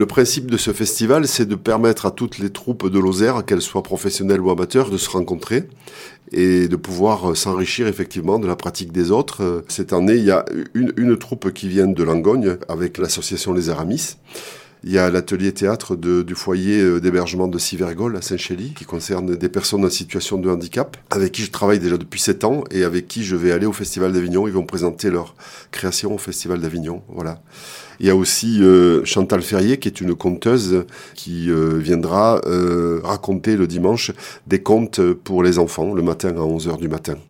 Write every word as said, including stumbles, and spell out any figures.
Le principe de ce festival, c'est de permettre à toutes les troupes de Lozère, qu'elles soient professionnelles ou amateurs, de se rencontrer et de pouvoir s'enrichir effectivement de la pratique des autres. Cette année, il y a une, une troupe qui vient de Langogne avec l'association Les Aramis. Il y a l'atelier théâtre de, du foyer d'hébergement de Civergol à Saint-Chély, qui concerne des personnes en situation de handicap, avec qui je travaille déjà depuis sept ans et avec qui je vais aller au Festival d'Avignon. Ils vont présenter leur création au Festival d'Avignon. Voilà. Il y a aussi euh, Chantal Ferrier, qui est une conteuse qui euh, viendra euh, raconter le dimanche des contes pour les enfants, le matin à onze heures du matin.